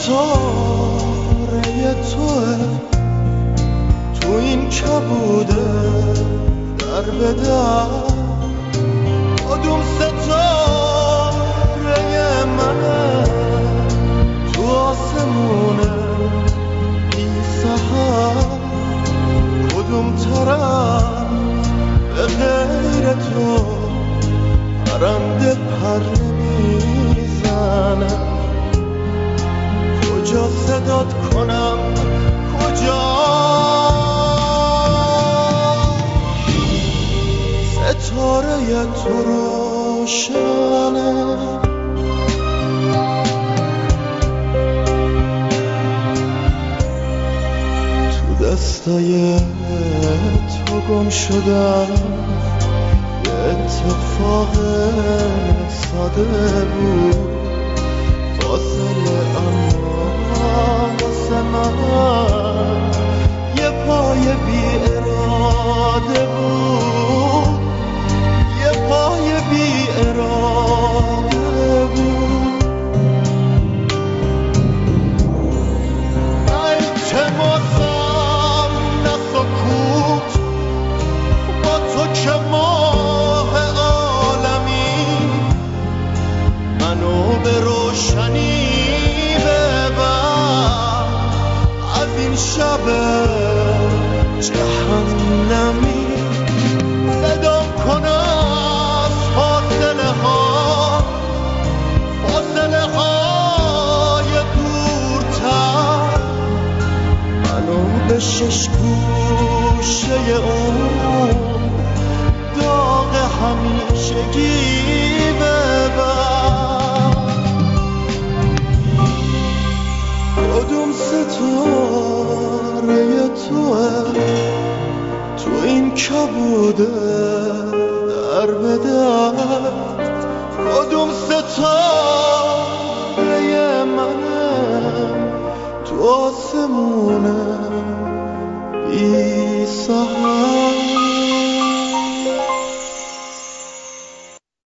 ستاره توه تو این کبوده در به در. کدوم ستاره منه تو آسمونه بی سحر. کدوم طرف به غیر تو پرنده پر نمیزنه. کجا صدات کنم کجا ستاره تو روشنه. تو دستای تو گم شدم یه اتفاق ساده بود. فاصله اما واسه من یه پای بی اراده بود. یه پای بی اراده بود. نه التماسم نه سکوت با تو که ماه عالمی. منو به روشنی ببر از این شب جهنمی. صدام کن از فاصله های دورتر. منو به شش گوشه اون داغ همیشگی ببر. کدوم ستاره توه تو این کبوده در به در. کدوم ستاره منه تو آسمونه بی سحر.